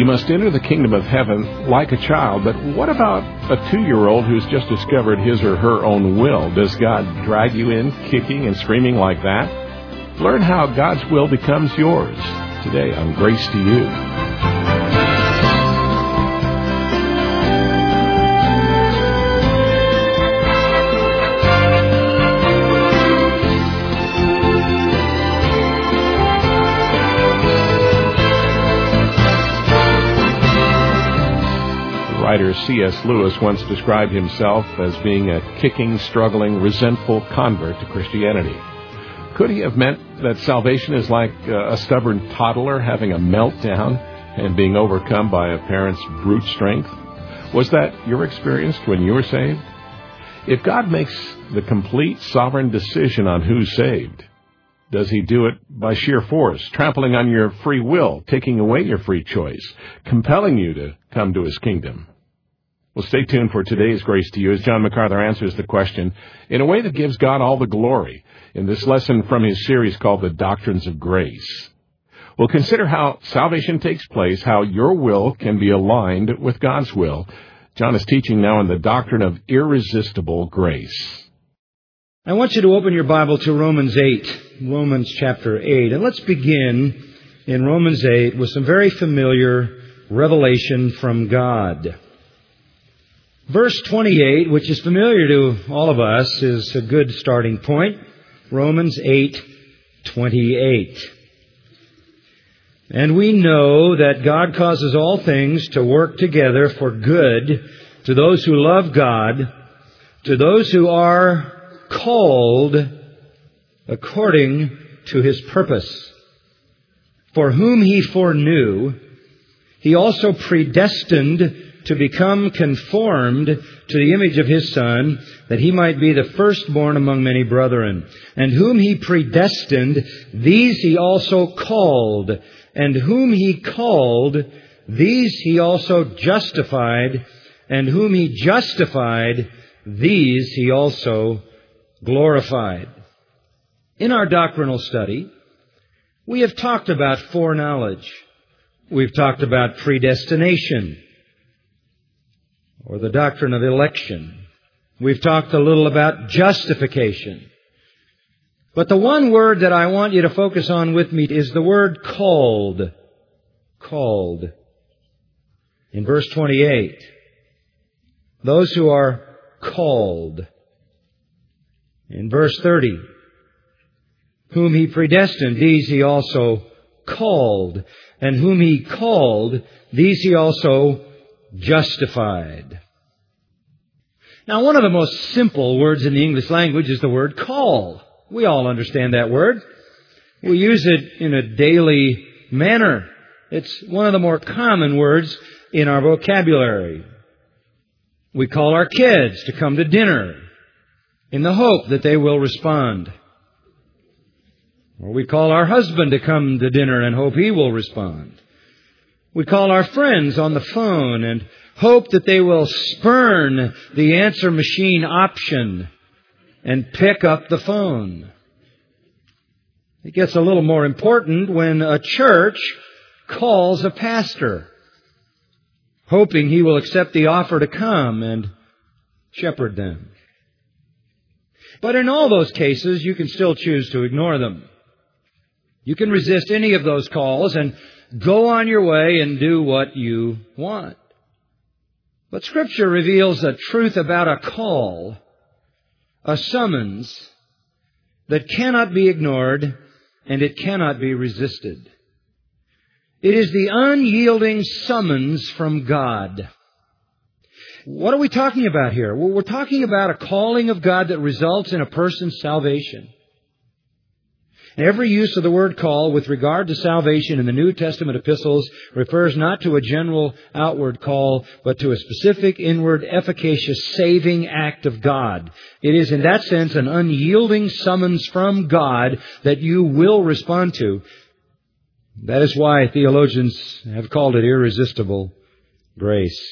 You must enter the kingdom of heaven like a child. But what about a 2-year-old who's just discovered his or her own will? Does God drag you in kicking and screaming like that? Learn how God's will becomes yours today on Grace to You. Writer C.S. Lewis once described himself as being a kicking, struggling, resentful convert to Christianity. Could he have meant that salvation is like a stubborn toddler having a meltdown and being overcome by a parent's brute strength? Was that your experience when you were saved? If God makes the complete sovereign decision on who's saved, does he do it by sheer force, trampling on your free will, taking away your free choice, compelling you to come to his kingdom? Well, stay tuned for today's Grace to You as John MacArthur answers the question in a way that gives God all the glory in this lesson from his series called The Doctrines of Grace. We'll consider how salvation takes place, how your will can be aligned with God's will. John is teaching now on the doctrine of irresistible grace. I want you to open your Bible to Romans 8, Romans chapter 8. And let's begin in Romans 8 with some very familiar revelation from God. Verse 28, which is familiar to all of us, is a good starting point. Romans 8:28. And we know that God causes all things to work together for good to those who love God, to those who are called according to His purpose. For whom He foreknew, He also predestined to become conformed to the image of His Son, that He might be the firstborn among many brethren. And whom He predestined, these He also called. And whom He called, these He also justified. And whom He justified, these He also glorified. In our doctrinal study, we have talked about foreknowledge. We've talked about predestination, or the doctrine of election. We've talked a little about justification. But the one word that I want you to focus on with me is the word called. Called. In verse 28, those who are called. In verse 30, whom He predestined, these He also called. And whom He called, these He also justified. Now, one of the most simple words in the English language is the word call. We all understand that word. We use it in a daily manner. It's one of the more common words in our vocabulary. We call our kids to come to dinner in the hope that they will respond. Or we call our husband to come to dinner and hope he will respond. We call our friends on the phone and hope that they will spurn the answer machine option and pick up the phone. It gets a little more important when a church calls a pastor, hoping he will accept the offer to come and shepherd them. But in all those cases, you can still choose to ignore them. You can resist any of those calls and go on your way and do what you want. But Scripture reveals a truth about a call, a summons, that cannot be ignored and it cannot be resisted. It is the unyielding summons from God. What are we talking about here? Well, we're talking about a calling of God that results in a person's salvation. Every use of the word call with regard to salvation in the New Testament epistles refers not to a general outward call, but to a specific inward, efficacious, saving act of God. It is in that sense an unyielding summons from God that you will respond to. That is why theologians have called it irresistible grace.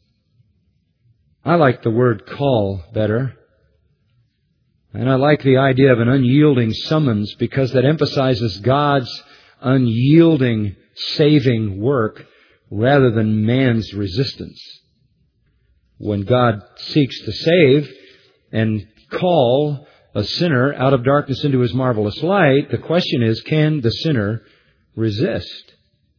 I like the word call better. And I like the idea of an unyielding summons because that emphasizes God's unyielding saving work rather than man's resistance. When God seeks to save and call a sinner out of darkness into His marvelous light, the question is, can the sinner resist?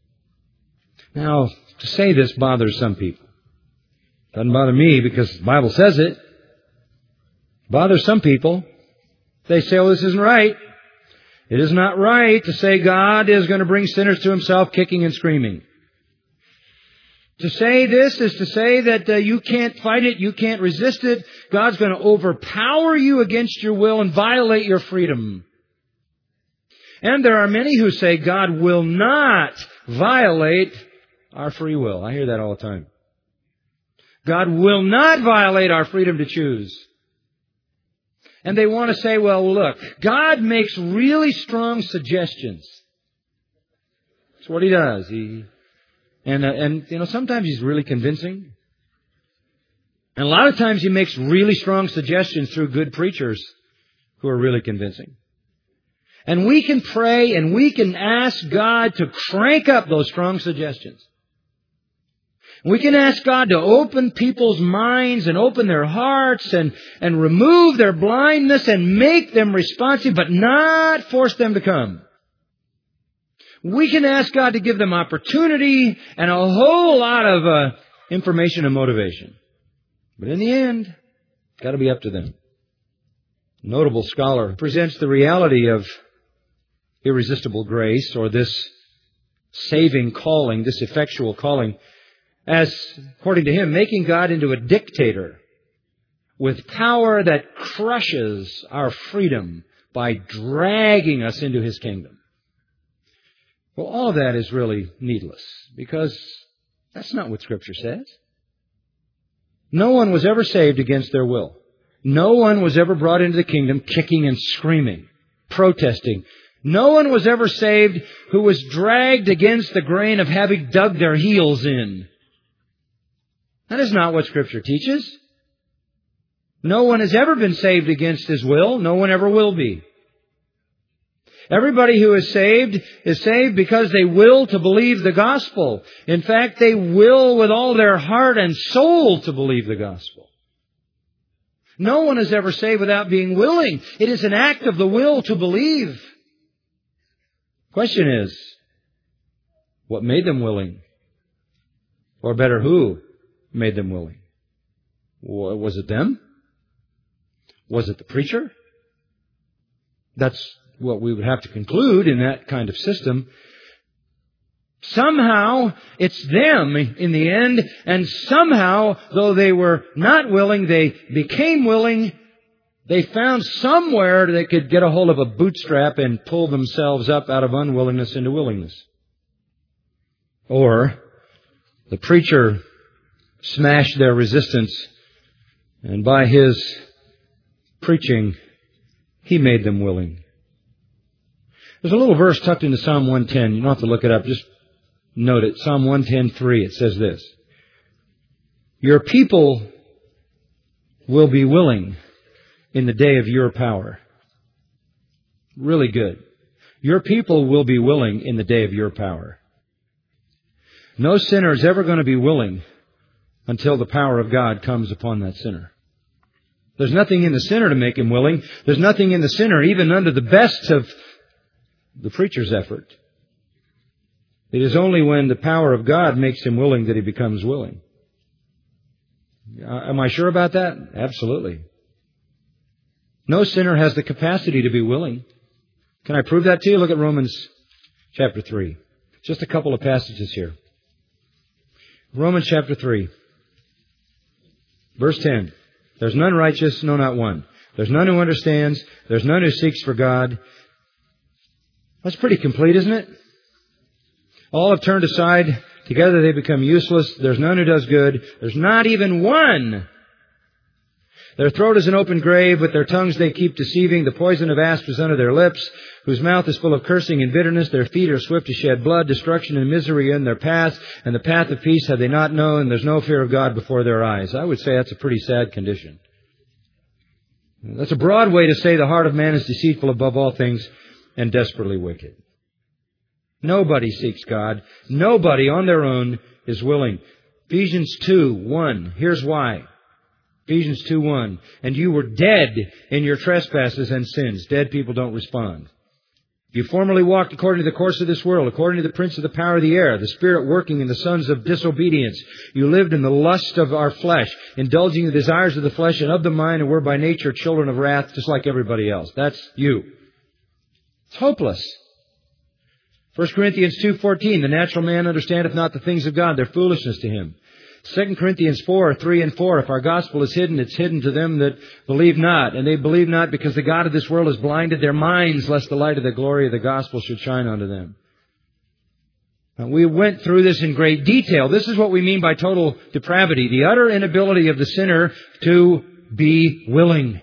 Now, to say this bothers some people. Doesn't bother me because the Bible says it. Bothers some people. They say, oh, this isn't right. It is not right to say God is going to bring sinners to Himself kicking and screaming. To say this is to say that you can't fight it, you can't resist it. God's going to overpower you against your will and violate your freedom. And there are many who say God will not violate our free will. I hear that all the time. God will not violate our freedom to choose. And they want to say, well, look, God makes really strong suggestions. That's what He does. And sometimes He's really convincing. And a lot of times He makes really strong suggestions through good preachers who are really convincing. And we can pray and we can ask God to crank up those strong suggestions. We can ask God to open people's minds and open their hearts and remove their blindness and make them responsive, but not force them to come. We can ask God to give them opportunity and a whole lot of information and motivation. But in the end, it's got to be up to them. A notable scholar presents the reality of irresistible grace, or this saving calling, this effectual calling, as, according to him, making God into a dictator with power that crushes our freedom by dragging us into His kingdom. Well, all of that is really needless, because that's not what Scripture says. No one was ever saved against their will. No one was ever brought into the kingdom kicking and screaming, protesting. No one was ever saved who was dragged against the grain of having dug their heels in. That is not what Scripture teaches. No one has ever been saved against his will. No one ever will be. Everybody who is saved because they will to believe the gospel. In fact, they will with all their heart and soul to believe the gospel. No one is ever saved without being willing. It is an act of the will to believe. Question is, what made them willing? Or better, who made them willing? Was it them? Was it the preacher? That's what we would have to conclude in that kind of system. Somehow it's them in the end, and somehow, though they were not willing, they became willing. They found somewhere they could get a hold of a bootstrap and pull themselves up out of unwillingness into willingness. Or the preacher smashed their resistance, and by his preaching, he made them willing. There's a little verse tucked into Psalm 110. You don't have to look it up. Just note it. Psalm 110:3. It says this: your people will be willing in the day of your power. Really good. Your people will be willing in the day of your power. No sinner is ever going to be willing until the power of God comes upon that sinner. There's nothing in the sinner to make him willing. There's nothing in the sinner, even under the best of the preacher's effort. It is only when the power of God makes him willing that he becomes willing. Am I sure about that? Absolutely. No sinner has the capacity to be willing. Can I prove that to you? Look at Romans chapter 3. Just a couple of passages here. Romans chapter 3. Verse 10. There's none righteous, no, not one. There's none who understands. There's none who seeks for God. That's pretty complete, isn't it? All have turned aside. Together they become useless. There's none who does good. There's not even one. Their throat is an open grave. With their tongues they keep deceiving. The poison of asp is under their lips, whose mouth is full of cursing and bitterness. Their feet are swift to shed blood. Destruction and misery in their paths. And the path of peace have they not known. There's no fear of God before their eyes. I would say that's a pretty sad condition. That's a broad way to say the heart of man is deceitful above all things and desperately wicked. Nobody seeks God. Nobody on their own is willing. Ephesians 2:1. Here's why. Ephesians 2:1. And you were dead in your trespasses and sins. Dead people don't respond. You formerly walked according to the course of this world, according to the prince of the power of the air, the spirit working in the sons of disobedience. You lived in the lust of our flesh, indulging the desires of the flesh and of the mind, and were by nature children of wrath, just like everybody else. That's you. It's hopeless. 1 Corinthians 2:14, the natural man understandeth not the things of God, they're foolishness to him. 2 Corinthians 4:3 and 4, if our gospel is hidden, it's hidden to them that believe not. And they believe not because the God of this world has blinded their minds, lest the light of the glory of the gospel should shine unto them. Now, we went through this in great detail. This is what we mean by total depravity, the utter inability of the sinner to be willing.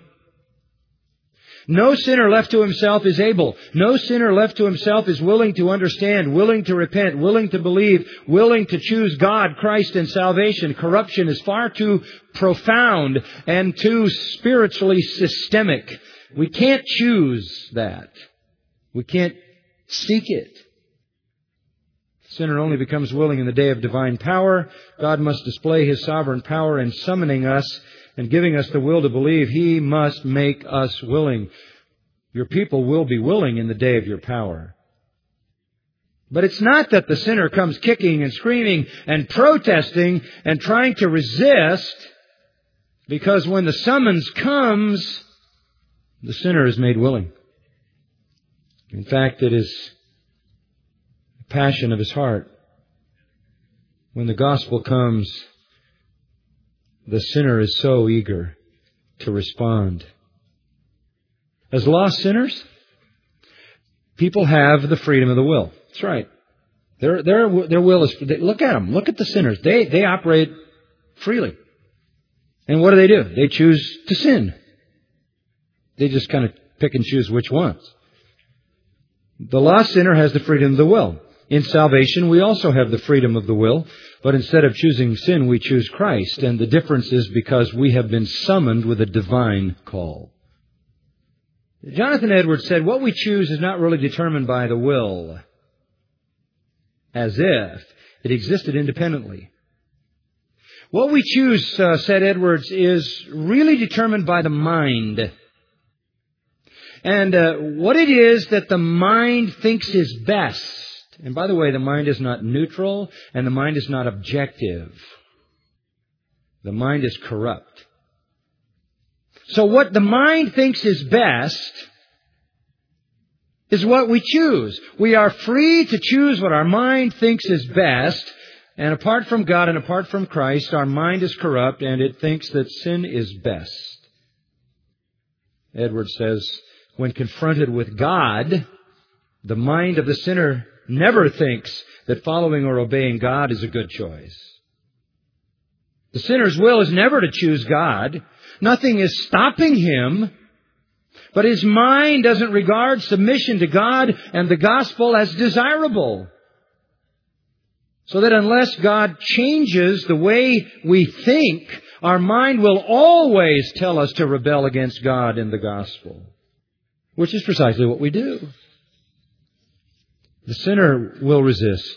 No sinner left to himself is able. No sinner left to himself is willing to understand, willing to repent, willing to believe, willing to choose God, Christ, and salvation. Corruption is far too profound and too spiritually systemic. We can't choose that. We can't seek it. The sinner only becomes willing in the day of divine power. God must display His sovereign power in summoning us and giving us the will to believe. He must make us willing. Your people will be willing in the day of your power. But it's not that the sinner comes kicking and screaming and protesting and trying to resist, because when the summons comes, the sinner is made willing. In fact, it is the passion of his heart. When the gospel comes, the sinner is so eager to respond. As lost sinners, people have the freedom of the will. That's right. Their will is... Look at them. Look at the sinners. They operate freely. And what do? They choose to sin. They just kind of pick and choose which ones. The lost sinner has the freedom of the will. In salvation, we also have the freedom of the will, but instead of choosing sin, we choose Christ. And the difference is because we have been summoned with a divine call. Jonathan Edwards said, what we choose is not really determined by the will, as if it existed independently. What we choose, said Edwards, is really determined by the mind. And what it is that the mind thinks is best. And by the way, the mind is not neutral, and the mind is not objective. The mind is corrupt. So what the mind thinks is best is what we choose. We are free to choose what our mind thinks is best, and apart from God and apart from Christ, our mind is corrupt, and it thinks that sin is best. Edwards says, when confronted with God, the mind of the sinner never thinks that following or obeying God is a good choice. The sinner's will is never to choose God. Nothing is stopping him. But his mind doesn't regard submission to God and the gospel as desirable. So that unless God changes the way we think, our mind will always tell us to rebel against God and the gospel. Which is precisely what we do. The sinner will resist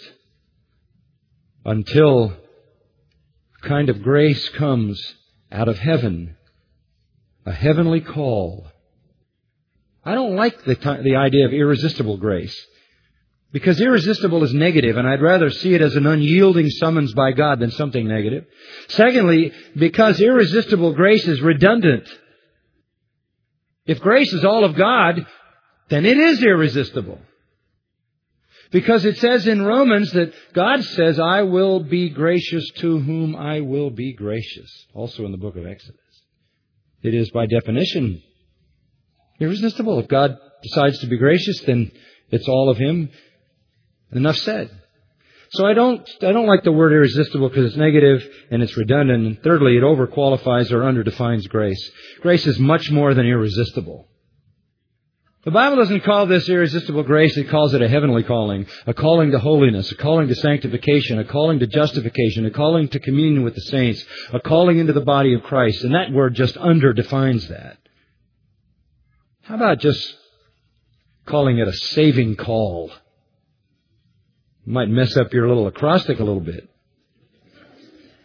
until a kind of grace comes out of heaven, a heavenly call. I don't like the idea of irresistible grace, because irresistible is negative, and I'd rather see it as an unyielding summons by God than something negative. Secondly, because irresistible grace is redundant. If grace is all of God, then it is irresistible. Because it says in Romans that God says, I will be gracious to whom I will be gracious. Also in the book of Exodus. It is by definition irresistible. If God decides to be gracious, then it's all of Him. Enough said. So I don't like the word irresistible because it's negative and it's redundant. And thirdly, it overqualifies or underdefines grace. Grace is much more than irresistible. The Bible doesn't call this irresistible grace. It calls it a heavenly calling, a calling to holiness, a calling to sanctification, a calling to justification, a calling to communion with the saints, a calling into the body of Christ. And that word just underdefines that. How about just calling it a saving call? You might mess up your little acrostic a little bit.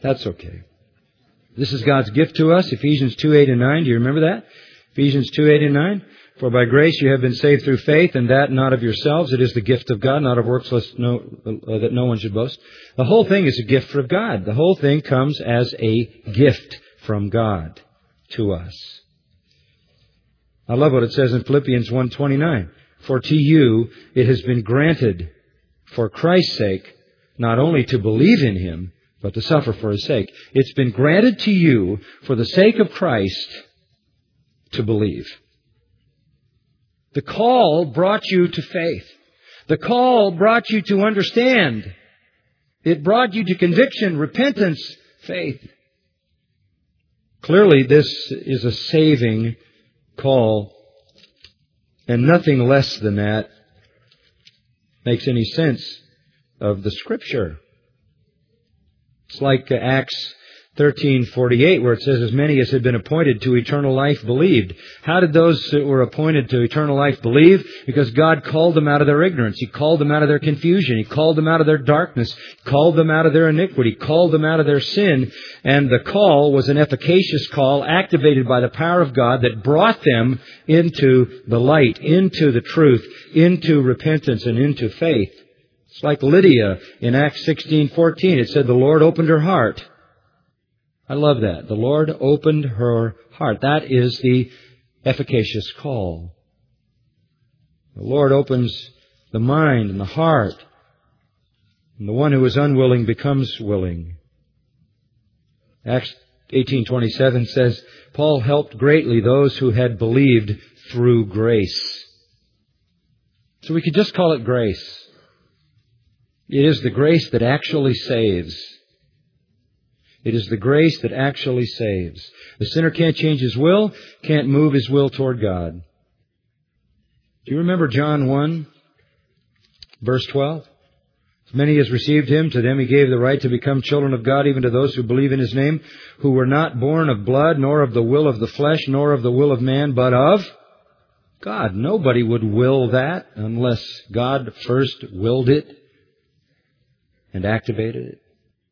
That's okay. This is God's gift to us, Ephesians 2:8 and 9. Do you remember that? Ephesians 2:8 and 9. For by grace you have been saved through faith, and that not of yourselves. It is the gift of God, not of works, that no one should boast. The whole thing is a gift from God. The whole thing comes as a gift from God to us. I love what it says in Philippians 1:29. For to you it has been granted for Christ's sake not only to believe in Him, but to suffer for His sake. It's been granted to you for the sake of Christ to believe. The call brought you to faith. The call brought you to understand. It brought you to conviction, repentance, faith. Clearly, this is a saving call, and nothing less than that makes any sense of the Scripture. It's like Acts 13:48, where it says, as many as had been appointed to eternal life believed. How did those that were appointed to eternal life believe? Because God called them out of their ignorance. He called them out of their confusion. He called them out of their darkness. Called them out of their iniquity. Called them out of their sin. And the call was an efficacious call activated by the power of God that brought them into the light, into the truth, into repentance, and into faith. It's like Lydia in Acts 16:14. It said the Lord opened her heart. I love that. The Lord opened her heart. That is the efficacious call. The Lord opens the mind and the heart. And the one who is unwilling becomes willing. Acts 18:27 says, Paul helped greatly those who had believed through grace. So we could just call it grace. It is the grace that actually saves. It is the grace that actually saves. The sinner can't change his will, can't move his will toward God. Do you remember John 1, verse 12? As many as received Him, to them He gave the right to become children of God, even to those who believe in His name, who were not born of blood, nor of the will of the flesh, nor of the will of man, but of God. Nobody would will that unless God first willed it and activated it.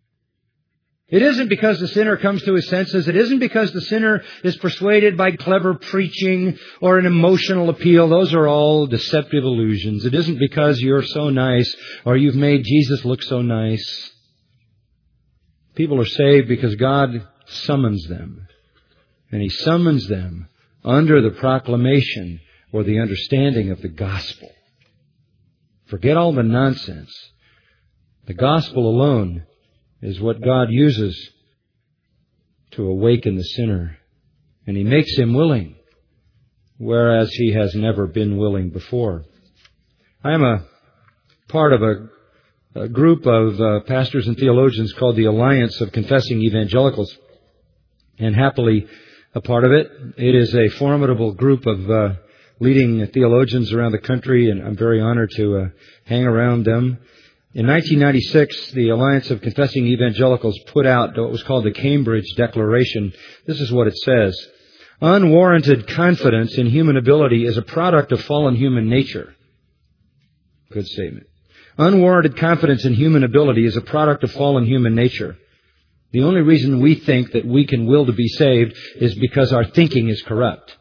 It isn't because the sinner comes to his senses. It isn't because the sinner is persuaded by clever preaching or an emotional appeal. Those are all deceptive illusions. It isn't because you're so nice or you've made Jesus look so nice. People are saved because God summons them. And He summons them under the proclamation or the understanding of the gospel. Forget all the nonsense. The gospel alone is what God uses to awaken the sinner. And He makes him willing, whereas he has never been willing before. I am a part of a group of pastors and theologians called the Alliance of Confessing Evangelicals, and happily a part of it. It is a formidable group of leading theologians around the country, and I'm very honored to hang around them. In 1996, the Alliance of Confessing Evangelicals put out what was called the Cambridge Declaration. This is what it says. Unwarranted confidence in human ability is a product of fallen human nature. Good statement. Unwarranted confidence in human ability is a product of fallen human nature. The only reason we think that we can will to be saved is because our thinking is corrupt.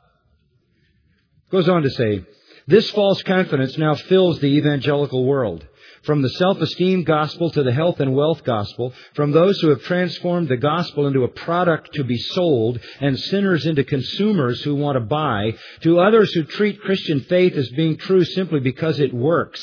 It goes on to say, this false confidence now fills the evangelical world. From the self-esteem gospel to the health and wealth gospel, from those who have transformed the gospel into a product to be sold and sinners into consumers who want to buy, to others who treat Christian faith as being true simply because it works.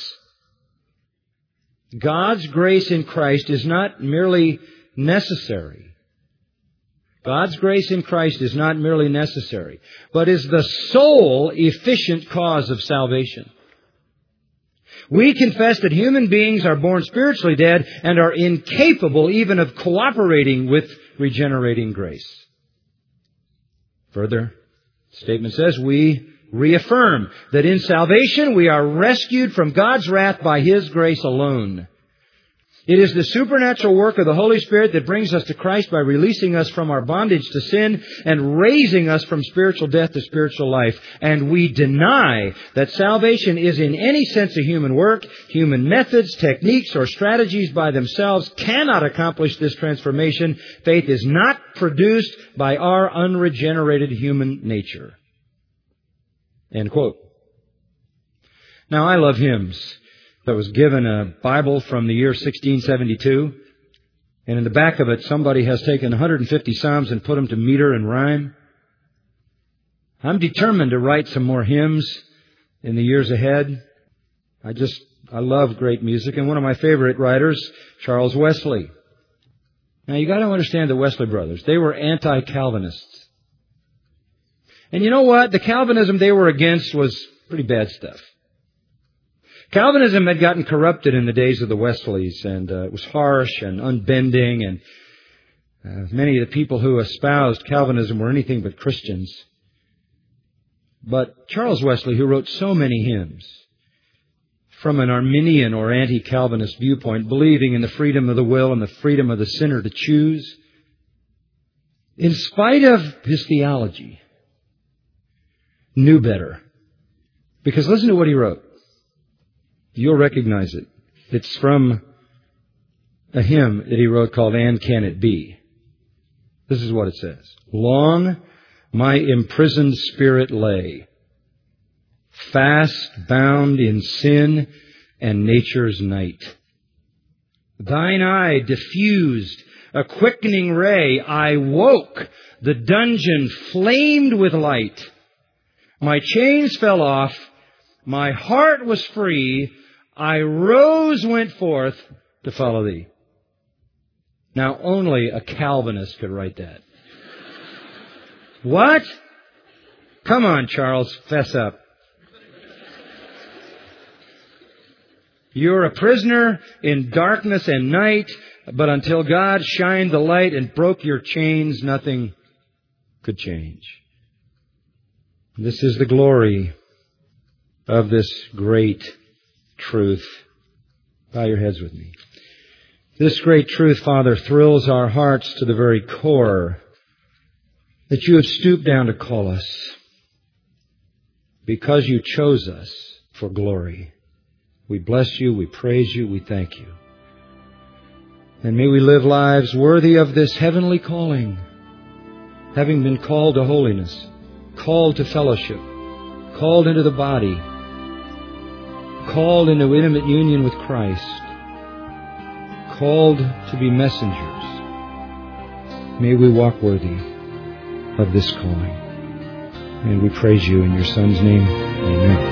God's grace in Christ is not merely necessary. God's grace in Christ is not merely necessary, but is the sole efficient cause of salvation. We confess that human beings are born spiritually dead and are incapable even of cooperating with regenerating grace. Further, the statement says we reaffirm that in salvation we are rescued from God's wrath by His grace alone. It is the supernatural work of the Holy Spirit that brings us to Christ by releasing us from our bondage to sin and raising us from spiritual death to spiritual life. And we deny that salvation is in any sense a human work. Human methods, techniques, or strategies by themselves cannot accomplish this transformation. Faith is not produced by our unregenerated human nature. End quote. Now, I love hymns. I was given a Bible from the year 1672, and in the back of it, somebody has taken 150 Psalms and put them to meter and rhyme. I'm determined to write some more hymns in the years ahead. I love great music, and one of my favorite writers, Charles Wesley. Now, you got to understand the Wesley brothers. They were anti-Calvinists. And you know what? The Calvinism they were against was pretty bad stuff. Calvinism had gotten corrupted in the days of the Wesleys, and it was harsh and unbending, and many of the people who espoused Calvinism were anything but Christians. But Charles Wesley, who wrote so many hymns, from an Arminian or anti-Calvinist viewpoint, believing in the freedom of the will and the freedom of the sinner to choose, in spite of his theology, knew better. Because listen to what he wrote. You'll recognize it. It's from a hymn that he wrote called "And Can It Be?" This is what it says. Long my imprisoned spirit lay, fast bound in sin and nature's night. Thine eye diffused a quickening ray. I woke, the dungeon flamed with light. My chains fell off, my heart was free, I rose, went forth to follow thee. Now, only a Calvinist could write that. What? Come on, Charles, fess up. You're a prisoner in darkness and night, but until God shined the light and broke your chains, nothing could change. This is the glory of this great truth. Bow your heads with me. This great truth, Father, thrills our hearts to the very core, that you have stooped down to call us because you chose us for glory. We bless you, we praise you, we thank you. And may we live lives worthy of this heavenly calling, having been called to holiness, called to fellowship, called into the body, called into intimate union with Christ, called to be messengers. May we walk worthy of this calling. And we praise you in your Son's name. Amen.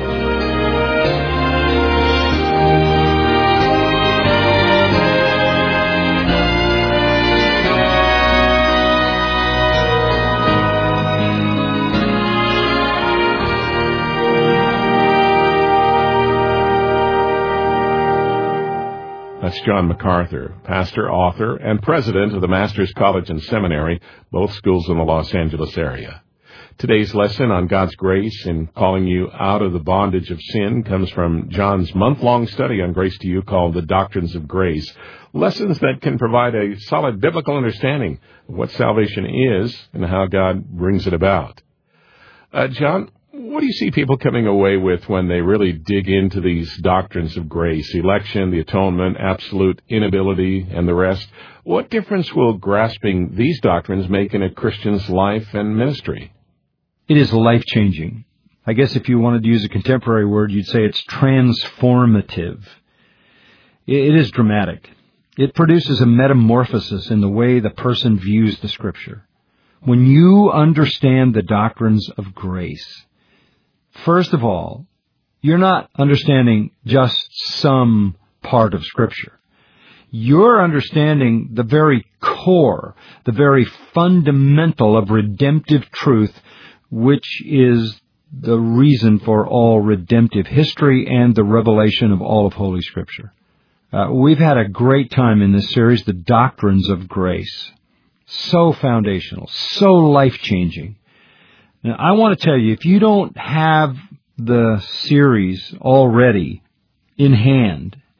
That's John MacArthur, pastor, author, and president of the Masters College and Seminary, both schools in the Los Angeles area. Today's lesson on God's grace in calling you out of the bondage of sin comes from John's month-long study on Grace to You called The Doctrines of Grace, lessons that can provide a solid biblical understanding of what salvation is and how God brings it about. John, what do you see people coming away with when they really dig into these doctrines of grace, election, the atonement, absolute inability, and the rest? What difference will grasping these doctrines make in a Christian's life and ministry? It is life-changing. I guess if you wanted to use a contemporary word, you'd say it's transformative. It is dramatic. It produces a metamorphosis in the way the person views the Scripture. When you understand the doctrines of grace, first of all, you're not understanding just some part of Scripture. You're understanding the very core, the very fundamental of redemptive truth, which is the reason for all redemptive history and the revelation of all of Holy Scripture. We've had a great time in this series, The Doctrines of Grace. So foundational, so life-changing. Now, I want to tell you, if you don't have the series already in hand,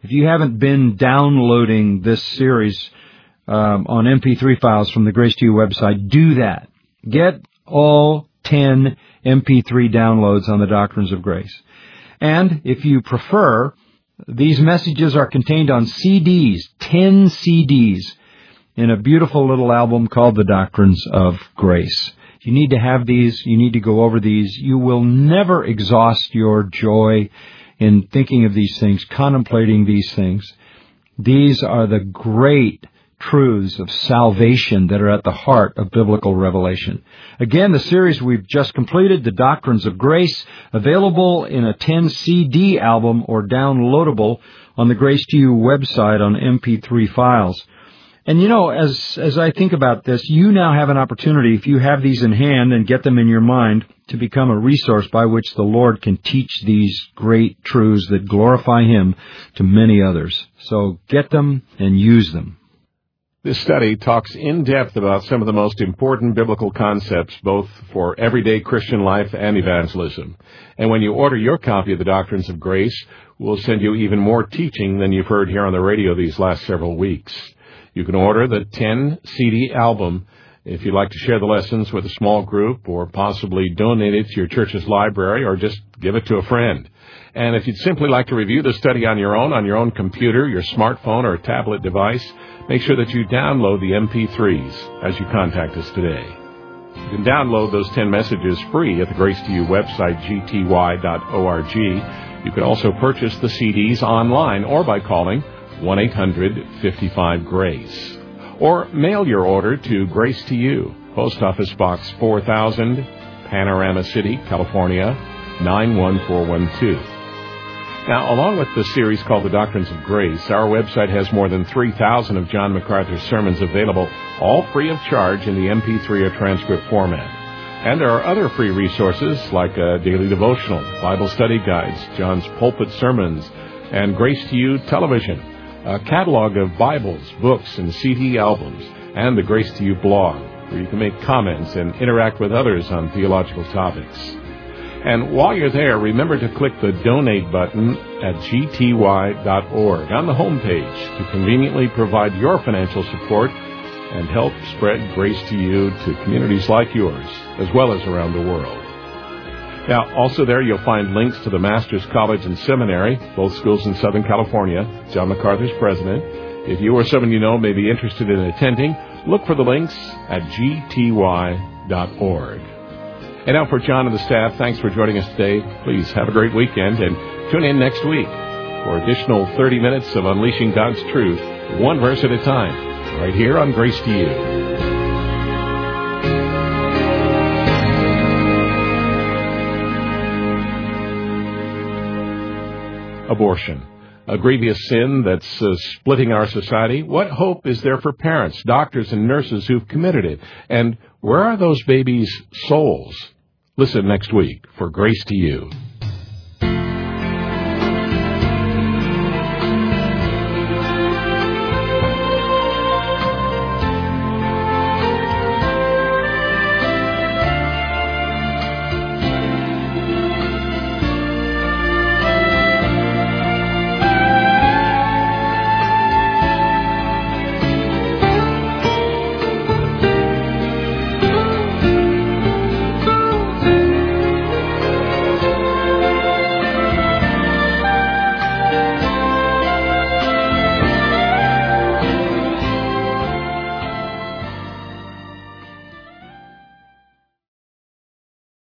If you haven't been downloading this series on MP3 files from the Grace to You website, do that. Get all 10 MP3 downloads on the Doctrines of Grace. And if you prefer, these messages are contained on CDs, 10 CDs, in a beautiful little album called The Doctrines of Grace. You need to have these. You need to go over these. You will never exhaust your joy in thinking of these things, contemplating these things. These are the great truths of salvation that are at the heart of biblical revelation. Again, the series we've just completed, The Doctrines of Grace, available in a 10 CD album or downloadable on the Grace to You website on MP3 files. And you know, as I think about this, you now have an opportunity, if you have these in hand and get them in your mind, to become a resource by which the Lord can teach these great truths that glorify Him to many others. So get them and use them. This study talks in depth about some of the most important biblical concepts, both for everyday Christian life and evangelism. And when you order your copy of the Doctrines of Grace, we'll send you even more teaching than you've heard here on the radio these last several weeks. You can order the 10 CD album if you'd like to share the lessons with a small group, or possibly donate it to your church's library, or just give it to a friend. And if you'd simply like to review the study on your own computer, your smartphone, or tablet device, make sure that you download the MP3s as you contact us today. You can download those 10 messages free at the Grace to You website, gty.org. You can also purchase the CDs online or by calling 1-800-55-GRACE. Or mail your order to Grace to You, Post Office Box 4000, Panorama City, California, 91412. Now, along with the series called The Doctrines of Grace, our website has more than 3,000 of John MacArthur's sermons available, all free of charge in the MP3 or transcript format. And there are other free resources like a daily devotional, Bible study guides, John's pulpit sermons, and Grace to You television, a catalog of Bibles, books, and CD albums, and the Grace to You blog, where you can make comments and interact with others on theological topics. And while you're there, remember to click the Donate button at gty.org on the homepage to conveniently provide your financial support and help spread Grace to You to communities like yours, as well as around the world. Now, also there you'll find links to the Master's College and Seminary, both schools in Southern California. John MacArthur's president. If you or someone you know may be interested in attending, look for the links at gty.org. And now for John and the staff, thanks for joining us today. Please have a great weekend and tune in next week for additional 30 minutes of unleashing God's truth, one verse at a time, right here on Grace to You. Abortion, a grievous sin that's splitting our society. What hope is there for parents, doctors, and nurses who've committed it? And where are those babies' souls? Listen next week for Grace to You.